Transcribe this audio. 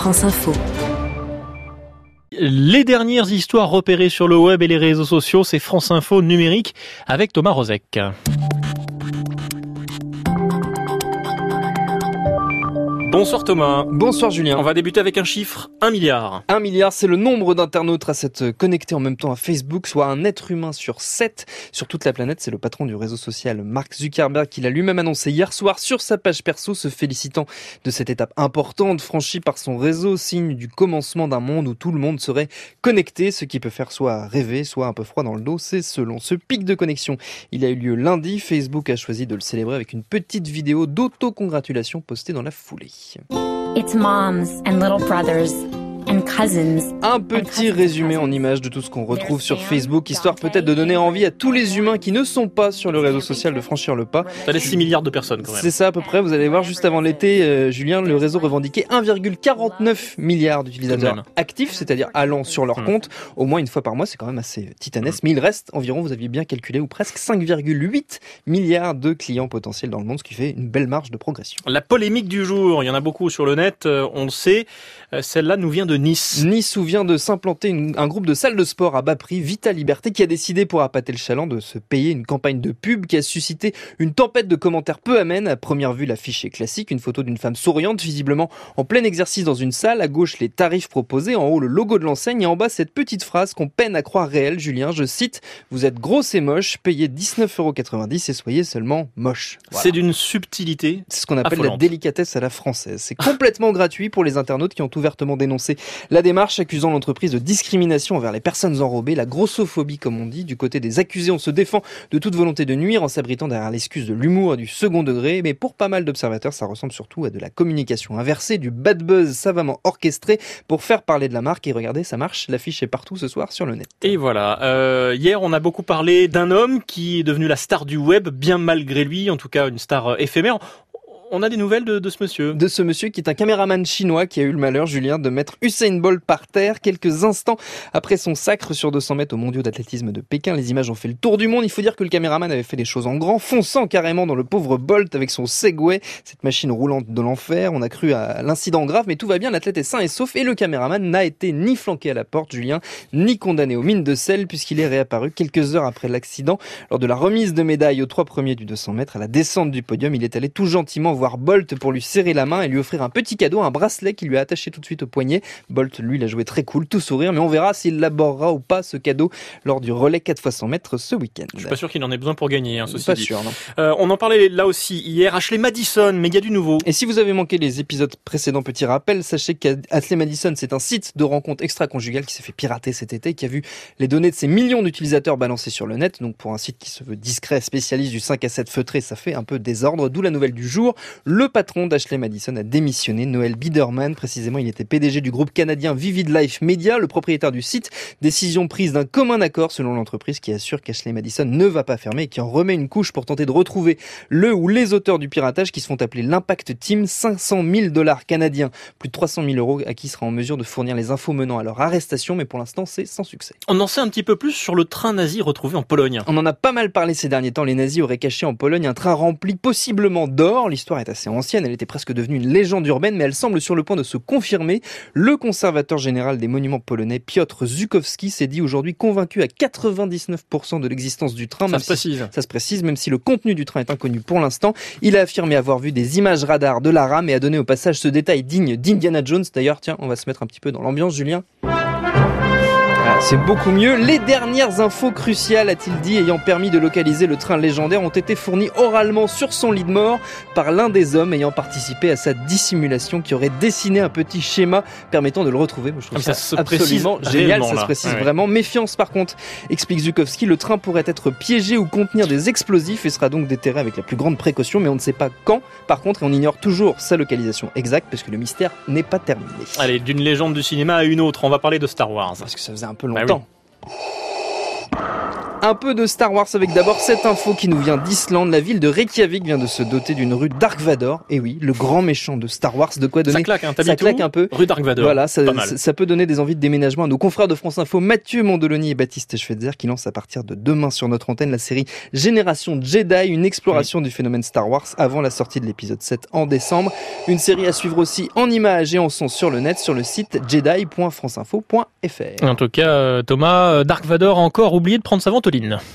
France Info. Les dernières histoires repérées sur le web et les réseaux sociaux, c'est France Info numérique avec Thomas Rozek. Bonsoir Thomas. Bonsoir Julien. On va débuter avec un chiffre, 1 milliard. 1 milliard, c'est le nombre d'internautes à s'être connectés en même temps à Facebook, soit un être humain sur 7 sur toute la planète. C'est le patron du réseau social Mark Zuckerberg qui l'a lui-même annoncé hier soir sur sa page perso, se félicitant de cette étape importante franchie par son réseau, signe du commencement d'un monde où tout le monde serait connecté, ce qui peut faire soit rêver, soit un peu froid dans le dos, c'est selon. Ce pic de connexion, il a eu lieu lundi. Facebook a choisi de le célébrer avec une petite vidéo d'autocongratulation postée dans la foulée. It's moms and little brothers and cousins. Un petit résumé en images de tout ce qu'on retrouve sur Facebook, histoire peut-être de donner envie à tous les humains qui ne sont pas sur le réseau social de franchir le pas. Ça laisse 6 milliards de personnes quand même. C'est ça à peu près, vous allez voir juste avant l'été, Julien, le réseau revendiquait 1,49 milliard d'utilisateurs actifs, c'est-à-dire allant sur leur compte au moins une fois par mois, c'est quand même assez titanesque, mais il reste environ, vous aviez bien calculé, ou presque 5,8 milliards de clients potentiels dans le monde, ce qui fait une belle marge de progression. La polémique du jour, il y en a beaucoup sur le net, on le sait, celle-là nous vient de Nice. Nice où vient de s'implanter un groupe de salles de sport à bas prix, Vita Liberté, qui a décidé pour appâter le chaland de se payer une campagne de pub qui a suscité une tempête de commentaires peu amènes. À première vue, l'affiche est classique, une photo d'une femme souriante, visiblement en plein exercice dans une salle. À gauche, les tarifs proposés, en haut, le logo de l'enseigne et en bas, cette petite phrase qu'on peine à croire réelle, Julien, je cite, « Vous êtes grosse et moche, payez 19,90 € et soyez seulement moche. » Voilà. C'est d'une subtilité. C'est ce qu'on appelle affolante. La délicatesse à la française. C'est complètement gratuit pour les internautes qui ont ouvertement dénoncé la démarche, accusant l'entreprise de discrimination envers les personnes enrobées, la grossophobie comme on dit. Du côté des accusés, on se défend de toute volonté de nuire en s'abritant derrière l'excuse de l'humour et du second degré, mais pour pas mal d'observateurs, ça ressemble surtout à de la communication inversée, du bad buzz savamment orchestré pour faire parler de la marque. Et regardez, ça marche, l'affiche est partout ce soir sur le net. Et voilà, hier on a beaucoup parlé d'un homme qui est devenu la star du web, bien malgré lui, en tout cas une star éphémère. On a des nouvelles de ce monsieur. De ce monsieur qui est un caméraman chinois qui a eu le malheur, Julien, de mettre Usain Bolt par terre quelques instants après son sacre sur 200 mètres aux mondiaux d'athlétisme de Pékin. Les images ont fait le tour du monde. Il faut dire que le caméraman avait fait les choses en grand, fonçant carrément dans le pauvre Bolt avec son Segway, cette machine roulante de l'enfer. On a cru à l'incident grave, mais tout va bien. L'athlète est sain et sauf et le caméraman n'a été ni flanqué à la porte, Julien, ni condamné aux mines de sel puisqu'il est réapparu quelques heures après l'accident. Lors de la remise de médailles aux 3 premiers du 200 mètres, à la descente du podium, il est allé tout gentiment voir Bolt pour lui serrer la main et lui offrir un petit cadeau, un bracelet qu'il lui a attaché tout de suite au poignet. Bolt, lui, l'a joué très cool, tout sourire, mais on verra s'il l'abordera ou pas ce cadeau lors du relais 4x100 mètres ce week-end. Je suis pas sûr qu'il en ait besoin pour gagner, ceci pas dit. sûr, non. On en parlait là aussi hier, Ashley Madison, mais il y a du nouveau. Et si vous avez manqué les épisodes précédents, petit rappel, sachez qu'Ashley Madison, c'est un site de rencontres extra-conjugales qui s'est fait pirater cet été, qui a vu les données de ses millions d'utilisateurs balancées sur le net. Donc pour un site qui se veut discret, spécialiste du 5 à 7 feutré, ça fait un peu désordre. D'où la nouvelle du jour. Le patron d'Ashley Madison a démissionné. Noël Biderman, précisément, il était PDG du groupe canadien Vivid Life Media, le propriétaire du site. Décision prise d'un commun accord selon l'entreprise qui assure qu'Ashley Madison ne va pas fermer et qui en remet une couche pour tenter de retrouver le ou les auteurs du piratage qui se font appeler l'Impact Team. 500 000 $ canadiens, plus de 300 000 € à qui sera en mesure de fournir les infos menant à leur arrestation, mais pour l'instant c'est sans succès. On en sait un petit peu plus sur le train nazi retrouvé en Pologne. On en a pas mal parlé ces derniers temps. Les nazis auraient caché en Pologne un train rempli possiblement d'or. L'histoire est assez ancienne, elle était presque devenue une légende urbaine, mais elle semble sur le point de se confirmer. Le conservateur général des monuments polonais, Piotr Żukowski, s'est dit aujourd'hui convaincu à 99% de l'existence du train. Ça se précise, même si le contenu du train est inconnu pour l'instant. Il a affirmé avoir vu des images radar de la rame et a donné au passage ce détail digne d'Indiana Jones. D'ailleurs, tiens, on va se mettre un petit peu dans l'ambiance, Julien. C'est beaucoup mieux. Les dernières infos cruciales, a-t-il dit, ayant permis de localiser le train légendaire ont été fournies oralement sur son lit de mort par l'un des hommes ayant participé à sa dissimulation qui aurait dessiné un petit schéma permettant de le retrouver. Moi, je trouve ça absolument génial, ça se précise vraiment. Méfiance par contre, explique Żukowski, le train pourrait être piégé ou contenir des explosifs et sera donc déterré avec la plus grande précaution, mais on ne sait pas quand. Par contre, et on ignore toujours sa localisation exacte parce que le mystère n'est pas terminé. Allez, d'une légende du cinéma à une autre, on va parler de Star Wars. Parce que ça faisait un peu longtemps. Un peu de Star Wars avec d'abord cette info qui nous vient d'Islande. La ville de Reykjavik vient de se doter d'une rue Dark Vador. Et oui, le grand méchant de Star Wars. De quoi donner. Ça claque, hein, ça claque un peu. Rue Dark Vador. Voilà, ça peut donner des envies de déménagement à nos confrères de France Info, Mathieu Mondoloni et Baptiste Schweitzer, qui lancent à partir de demain sur notre antenne la série Génération Jedi, une exploration du phénomène Star Wars avant la sortie de l'épisode 7 en décembre. Une série à suivre aussi en images et en son sur le net, sur le site jedi.franceinfo.fr. En tout cas, Thomas, Dark Vador a encore oublié de prendre sa ventoline.